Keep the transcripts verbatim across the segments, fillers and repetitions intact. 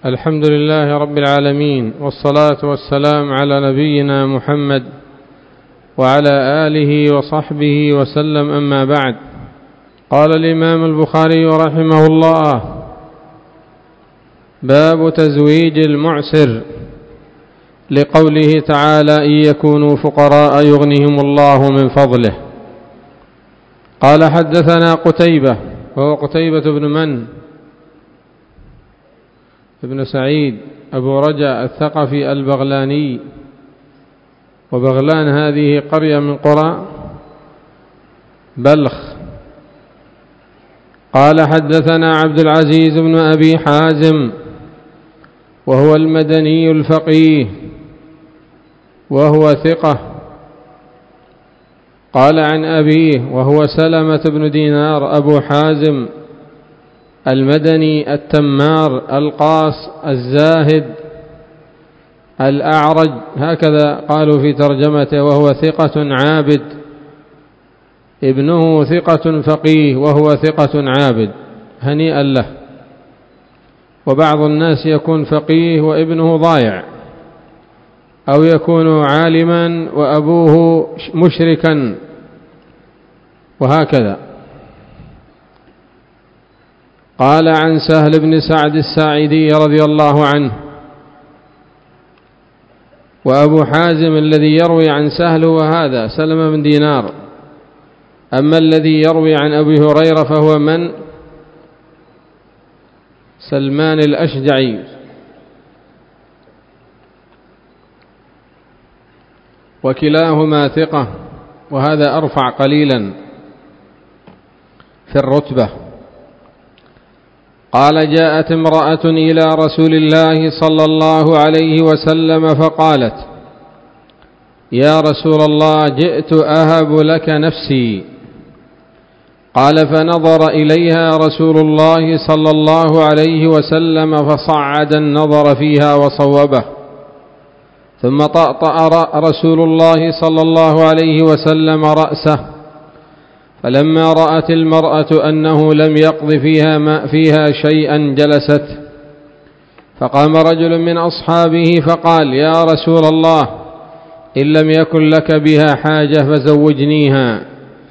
الحمد لله رب العالمين، والصلاة والسلام على نبينا محمد وعلى آله وصحبه وسلم، أما بعد. قال الإمام البخاري رحمه الله: باب تزويج المعسر، لقوله تعالى: إن يكونوا فقراء يغنهم الله من فضله. قال: حدثنا قتيبة، وهو قتيبة بن من؟ ابن سعيد أبو رجاء الثقفي البغلاني، وبغلان هذه قرية من قرى بلخ. قال: حدثنا عبد العزيز بن أبي حازم، وهو المدني الفقيه، وهو ثقة. قال عن أبيه، وهو سلمة بن دينار أبو حازم المدني التمار القاص الزاهد الأعرج، هكذا قالوا في ترجمته، وهو ثقة عابد. ابنه ثقة فقيه وهو ثقة عابد، هنيئا له. وبعض الناس يكون فقيه وابنه ضايع، أو يكون عالما وأبوه مشركا، وهكذا. قال عن سهل بن سعد الساعدي رضي الله عنه. وأبو حازم الذي يروي عن سهل وهذا سلمة بن دينار. أما الذي يروي عن أبي هريرة فهو من؟ سلمان الأشجعي. وكلاهما ثقة، وهذا أرفع قليلا في الرتبة. قال: جاءت امرأة إلى رسول الله صلى الله عليه وسلم فقالت: يا رسول الله، جئت أهب لك نفسي. قال: فنظر إليها رسول الله صلى الله عليه وسلم فصعد النظر فيها وصوبه، ثم طأطأ رسول الله صلى الله عليه وسلم رأسه. فلما رأت المرأة أنه لم يقض فيها, ما فيها شيئا جلست. فقام رجل من أصحابه فقال: يا رسول الله، إن لم يكن لك بها حاجة فزوجنيها.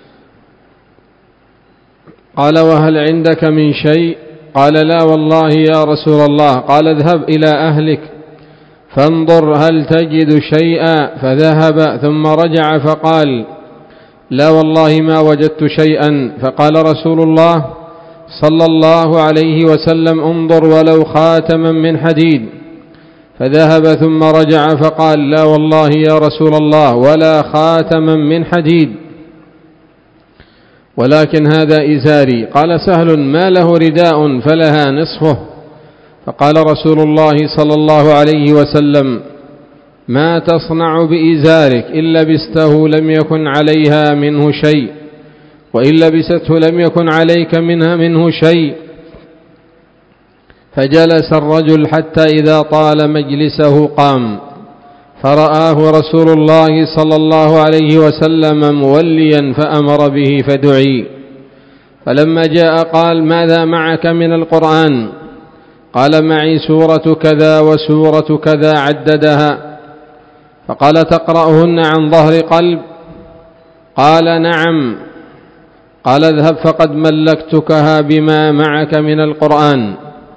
قال: وهل عندك من شيء؟ قال: لا والله يا رسول الله. قال: اذهب إلى أهلك فانظر هل تجد شيئا. فذهب ثم رجع فقال: لا والله ما وجدت شيئا. فقال رسول الله صلى الله عليه وسلم: انظر ولو خاتما من حديد. فذهب ثم رجع فقال: لا والله يا رسول الله ولا خاتما من حديد، ولكن هذا إزاري. قال سهل: ما له رداء فلها نصفه. فقال رسول الله صلى الله عليه وسلم: ما تصنع بإزارك؟ إن لبسته لم يكن عليها منه شيء، وإن لبسته لم يكن عليك منها منه شيء. فجلس الرجل حتى إذا طال مجلسه قام، فرآه رسول الله صلى الله عليه وسلم موليا فأمر به فدعي. فلما جاء قال: ماذا معك من القرآن؟ قال: معي سورة كذا وسورة كذا، عددها. فقال: تقرأهن عن ظهر قلب؟ قال: نعم. قال: اذهب فقد ملكتكها بما معك من القرآن.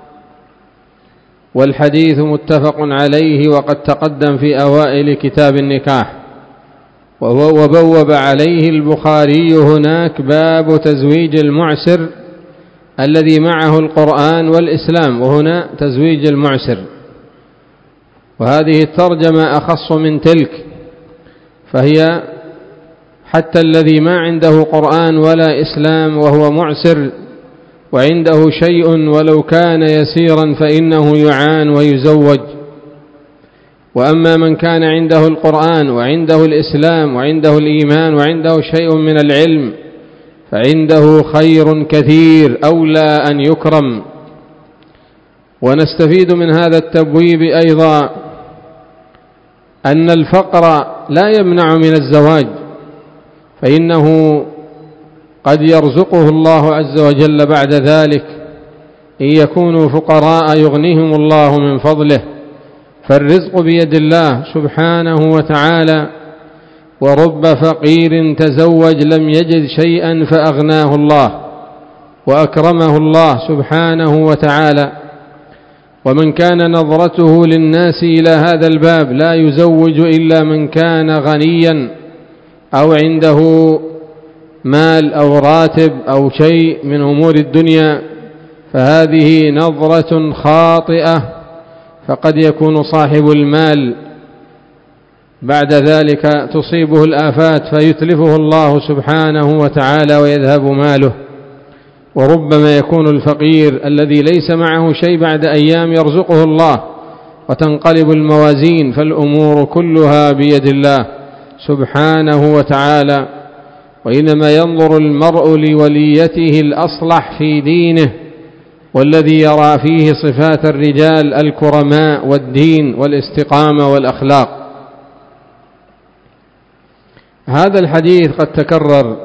والحديث متفق عليه، وقد تقدم في أوائل كتاب النكاح. وبوب عليه البخاري هناك باب تزويج المعسر الذي معه القرآن والإسلام، وهنا تزويج المعسر. وهذه الترجمة أخص من تلك، فهي حتى الذي ما عنده قرآن ولا إسلام وهو معسر وعنده شيء ولو كان يسيرا فإنه يعان ويزوج. وأما من كان عنده القرآن وعنده الإسلام وعنده الإيمان وعنده شيء من العلم فعنده خير كثير، أولى أن يكرم. ونستفيد من هذا التبويب أيضا أن الفقر لا يمنع من الزواج، فإنه قد يرزقه الله عز وجل بعد ذلك إن يكونوا فقراء يغنيهم الله من فضله، فالرزق بيد الله سبحانه وتعالى. ورب فقير تزوج لم يجد شيئا فأغناه الله وأكرمه الله سبحانه وتعالى. ومن كان نظرته للناس إلى هذا الباب لا يزوج إلا من كان غنيا أو عنده مال أو راتب أو شيء من أمور الدنيا، فهذه نظرة خاطئة، فقد يكون صاحب المال بعد ذلك تصيبه الآفات فيتلفه الله سبحانه وتعالى ويذهب ماله. وربما يكون الفقير الذي ليس معه شيء بعد أيام يرزقه الله وتنقلب الموازين، فالأمور كلها بيد الله سبحانه وتعالى. وإنما ينظر المرء لوليته الأصلح في دينه والذي يرى فيه صفات الرجال الكرماء والدين والاستقامة والأخلاق. هذا الحديث قد تكرر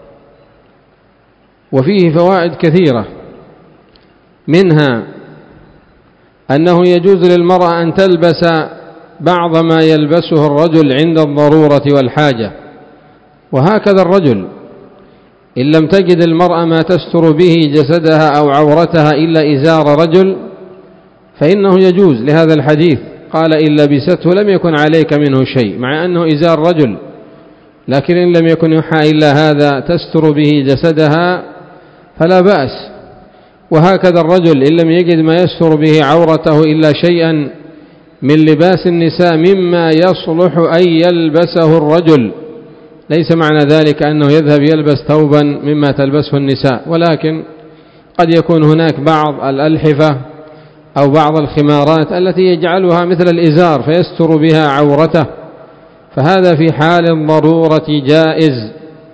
وفيه فوائد كثيرة، منها أنه يجوز للمرأة أن تلبس بعض ما يلبسه الرجل عند الضرورة والحاجة، وهكذا الرجل إن لم تجد المرأة ما تستر به جسدها أو عورتها إلا إزار رجل فإنه يجوز لهذا الحديث، قال إن لبسته لم يكن عليك منه شيء، مع أنه إزار رجل، لكن إن لم يكن يحى إلا هذا تستر به جسدها فلا بأس. وهكذا الرجل إن لم يجد ما يستر به عورته إلا شيئا من لباس النساء مما يصلح أن يلبسه الرجل، ليس معنى ذلك أنه يذهب يلبس ثوبا مما تلبسه النساء، ولكن قد يكون هناك بعض الألحفة أو بعض الخمارات التي يجعلها مثل الإزار فيستر بها عورته، فهذا في حال الضرورة جائز.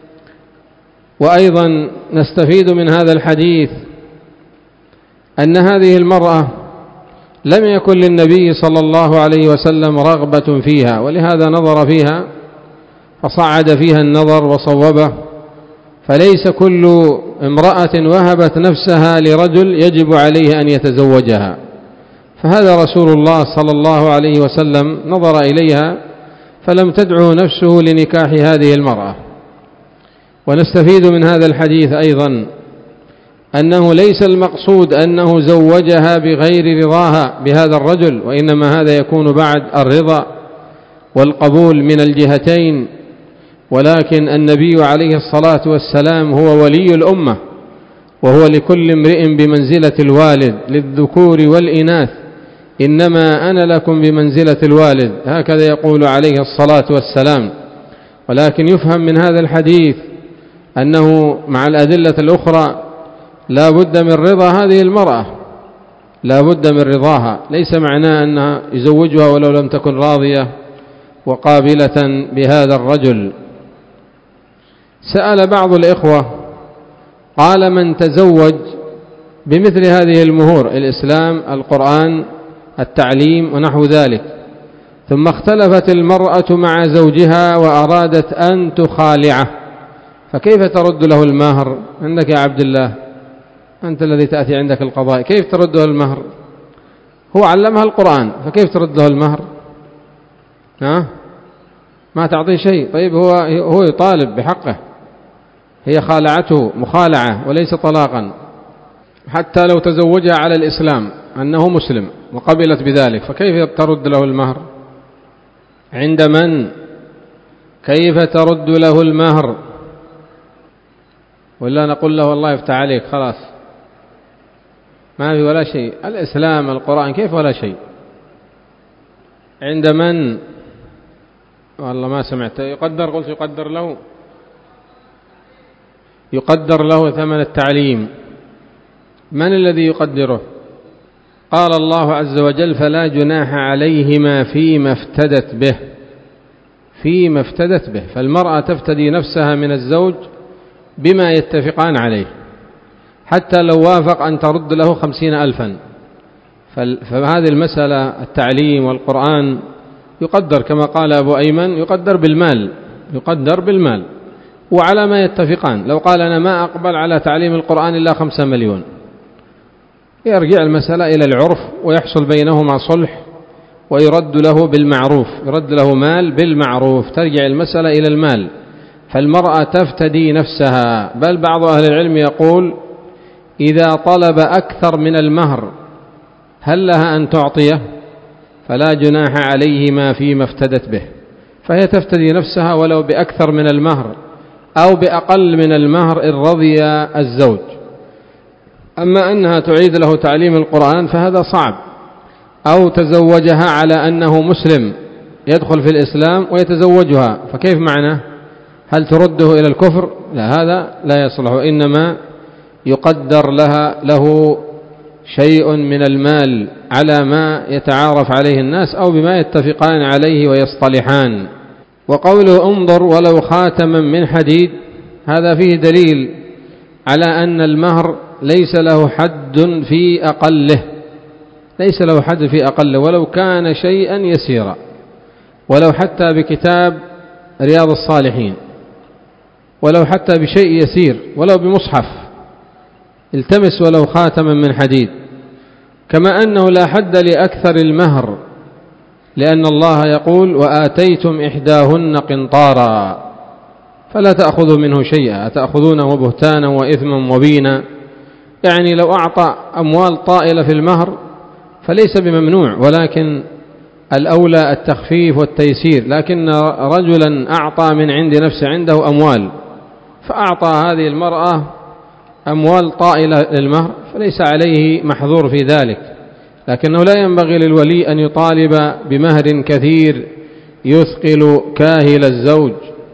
وأيضا نستفيد من هذا الحديث أن هذه المرأة لم يكن للنبي صلى الله عليه وسلم رغبة فيها، ولهذا نظر فيها فصعد فيها النظر وصوبه، فليس كل امرأة وهبت نفسها لرجل يجب عليه أن يتزوجها، فهذا رسول الله صلى الله عليه وسلم نظر إليها فلم تدعو نفسه لنكاح هذه المرأة. ونستفيد من هذا الحديث أيضا أنه ليس المقصود أنه زوجها بغير رضاها بهذا الرجل، وإنما هذا يكون بعد الرضا والقبول من الجهتين، ولكن النبي عليه الصلاة والسلام هو ولي الأمة، وهو لكل امرئ بمنزلة الوالد للذكور والإناث، إنما أنا لكم بمنزلة الوالد، هكذا يقول عليه الصلاة والسلام. ولكن يفهم من هذا الحديث أنه مع الأدلة الأخرى لا بد من رضا هذه المرأة، لا بد من رضاها، ليس معناه أنها يزوجها ولو لم تكن راضية وقابلة بهذا الرجل. سأل بعض الإخوة قال من تزوج بمثل هذه المهور، الإسلام، القرآن، التعليم ونحو ذلك، ثم اختلفت المرأة مع زوجها وأرادت أن تخالعه، فكيف ترد له المهر؟ عندك يا عبد الله، أنت الذي تأتي عندك القضاء، كيف ترد له المهر؟ هو علمها القرآن، فكيف ترد له المهر؟ ها؟ ما تعطيه شيء. طيب هو هو يطالب بحقه، هي خالعته مخالعة وليس طلاقا، حتى لو تزوجها على الإسلام أنه مسلم وقبلت بذلك، فكيف ترد له المهر؟ عند من؟ كيف ترد له المهر؟ ولا نقول له الله يفتح عليك خلاص ما في ولا شيء، الإسلام القرآن كيف ولا شيء؟ عند من؟ والله ما سمعت. يقدر، قلت يقدر له، يقدر له ثمن التعليم. من الذي يقدره؟ قال الله عز وجل فلا جناح عليهما فيما افتدت به، فيما افتدت به، فالمرأة تفتدي نفسها من الزوج بما يتفقان عليه، حتى لو وافق أن ترد له خمسين ألفا، فهذه المسألة التعليم والقرآن يقدر كما قال أبو أيمن، يقدر بالمال، يقدر بالمال وعلى ما يتفقان. لو قال أنا ما أقبل على تعليم القرآن إلا خمسة مليون، يرجع المسألة إلى العرف ويحصل بينهما صلح ويرد له بالمعروف، يرد له مال بالمعروف، ترجع المسألة إلى المال. فالمرأة تفتدي نفسها، بل بعض أهل العلم يقول إذا طلب أكثر من المهر هل لها أن تعطيه؟ فلا جناح عليهما فيما افتدت به، فهي تفتدي نفسها ولو بأكثر من المهر أو بأقل من المهر إن رضي الزوج. أما أنها تعيد له تعليم القرآن فهذا صعب، أو تزوجها على أنه مسلم يدخل في الإسلام ويتزوجها، فكيف معناه؟ هل ترده إلى الكفر؟ لا، هذا لا يصلح، إنما يقدر لها له شيء من المال على ما يتعارف عليه الناس أو بما يتفقان عليه ويصطلحان. وقوله انظر ولو خاتما من حديد، هذا فيه دليل على أن المهر ليس له حد في أقله، ليس له حد في أقله ولو كان شيئا يسيرا، ولو حتى بكتاب رياض الصالحين، ولو حتى بشيء يسير، ولو بمصحف، التمس ولو خاتما من حديد. كما أنه لا حد لأكثر المهر، لأن الله يقول وآتيتم إحداهن قنطارا فلا تأخذوا منه شيئا أتأخذونه بهتانا وإثما مبينا. يعني لو أعطى أموال طائلة في المهر فليس بممنوع، ولكن الأولى التخفيف والتيسير. لكن رجلا أعطى من عند نفسه، عنده أموال، فأعطى هذه المرأة أموال طائلة للمهر فليس عليه محظور في ذلك، لكنه لا ينبغي للولي أن يطالب بمهر كثير يثقل كاهل الزوج.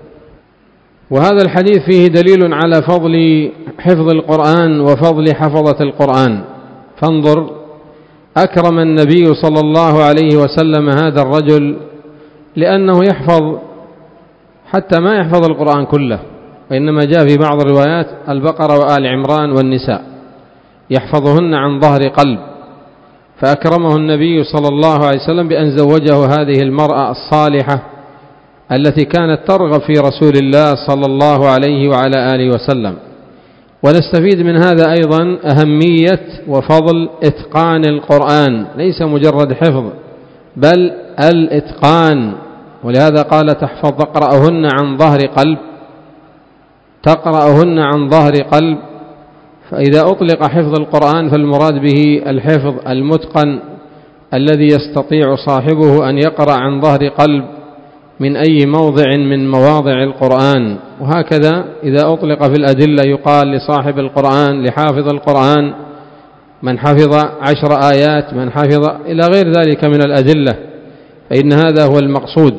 وهذا الحديث فيه دليل على فضل حفظ القرآن وفضل حفظة القرآن. فانظر، أكرم النبي صلى الله عليه وسلم هذا الرجل لأنه يحفظ حتى ما يحفظ القرآن كله، وإنما جاء في بعض الروايات البقرة وآل عمران والنساء يحفظهن عن ظهر قلب، فأكرمه النبي صلى الله عليه وسلم بأن زوجه هذه المرأة الصالحة التي كانت ترغب في رسول الله صلى الله عليه وعلى آله وسلم. ونستفيد من هذا أيضا أهمية وفضل إتقان القرآن، ليس مجرد حفظ بل الإتقان. ولهذا قال تحفظ تقرأهن عن ظهر قلب، تقرأهن عن ظهر قلب. فإذا أطلق حفظ القرآن فالمراد به الحفظ المتقن الذي يستطيع صاحبه أن يقرأ عن ظهر قلب من أي موضع من مواضع القرآن. وهكذا إذا أطلق في الأدلة يقال لصاحب القرآن، لحافظ القرآن، من حفظ عشر آيات، من حفظ إلى غير ذلك من الأدلة، فإن هذا هو المقصود.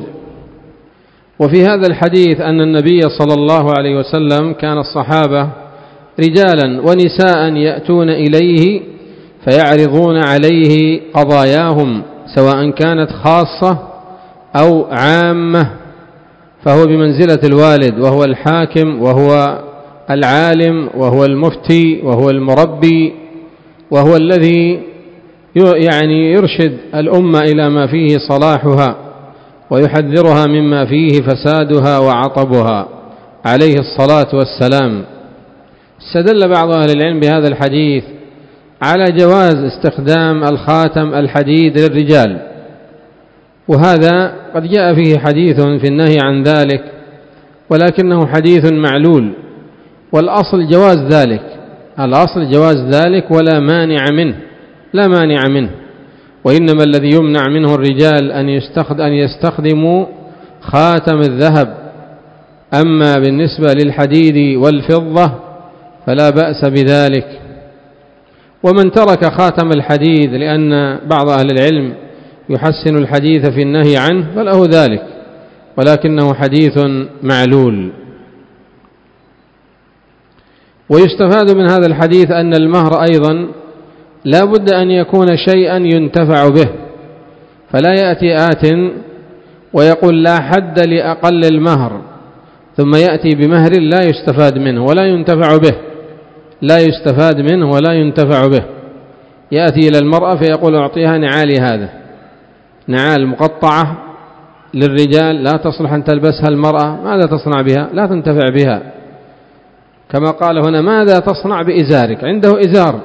وفي هذا الحديث أن النبي صلى الله عليه وسلم كان الصحابة رجالا ونساء يأتون إليه فيعرضون عليه قضاياهم سواء كانت خاصة أو عامة، فهو بمنزلة الوالد، وهو الحاكم، وهو العالم، وهو المفتي، وهو المربي، وهو الذي يعني يرشد الأمة إلى ما فيه صلاحها ويحذرها مما فيه فسادها وعطبها عليه الصلاة والسلام. استدل بعض أهل العلم بهذا الحديث على جواز استخدام الخاتم الحديد للرجال، وهذا قد جاء فيه حديث في النهي عن ذلك، ولكنه حديث معلول، والأصل جواز ذلك، الأصل جواز ذلك ولا مانع منه، لا مانع منه. وإنما الذي يمنع منه الرجال أن يستخدم أن يستخدموا خاتم الذهب، أما بالنسبة للحديد والفضة فلا بأس بذلك. ومن ترك خاتم الحديد لأن بعض أهل العلم يحسن الحديث في النهي عنه فله ذلك، ولكنه حديث معلول. ويستفاد من هذا الحديث أن المهر أيضا لا بد أن يكون شيئا ينتفع به، فلا يأتي آت ويقول لا حد لأقل المهر ثم يأتي بمهر لا يستفاد منه ولا ينتفع به، لا يستفاد منه ولا ينتفع به. يأتي إلى المرأة فيقول أعطيها نعالي، هذا نعال مقطعة للرجال لا تصلح أن تلبسها المرأة، ماذا تصنع بها؟ لا تنتفع بها. كما قال هنا ماذا تصنع بإزارك؟ عنده إزار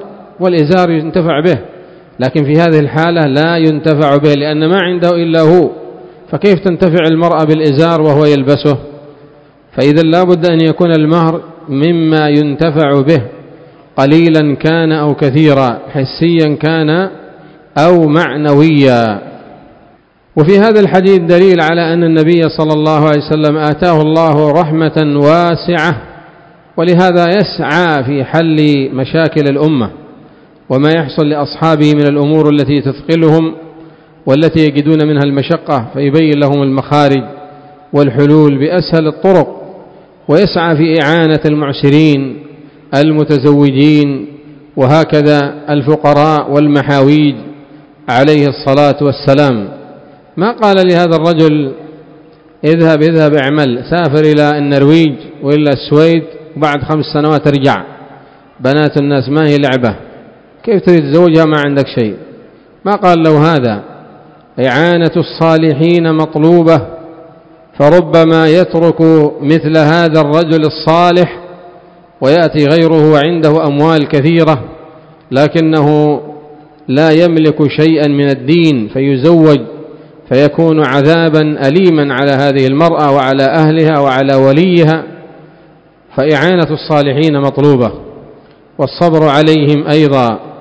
والإزار ينتفع به، لكن في هذه الحالة لا ينتفع به لأن ما عنده إلا هو، فكيف تنتفع المرأة بالإزار وهو يلبسه؟ فإذا لا بد أن يكون المهر مما ينتفع به قليلا كان أو كثيرا، حسيا كان أو معنويا. وفي هذا الحديث دليل على أن النبي صلى الله عليه وسلم آتاه الله رحمة واسعة، ولهذا يسعى في حل مشاكل الأمة وما يحصل لأصحابه من الأمور التي تثقلهم والتي يجدون منها المشقة، فيبين لهم المخارج والحلول بأسهل الطرق، ويسعى في إعانة المعسرين المتزوجين وهكذا الفقراء والمحاويج عليه الصلاة والسلام. ما قال لهذا الرجل اذهب اذهب اعمل، سافر إلى النرويج وإلى السويد وبعد خمس سنوات ارجع، بنات الناس ما هي لعبة، كيف تريد تزوجها ما عندك شيء؟ ما قال له هذا. إعانة الصالحين مطلوبة، فربما يترك مثل هذا الرجل الصالح ويأتي غيره وعنده أموال كثيرة لكنه لا يملك شيئا من الدين فيزوج، فيكون عذابا أليما على هذه المرأة وعلى أهلها وعلى وليها. فإعانة الصالحين مطلوبة، والصبر عليهم أيضا.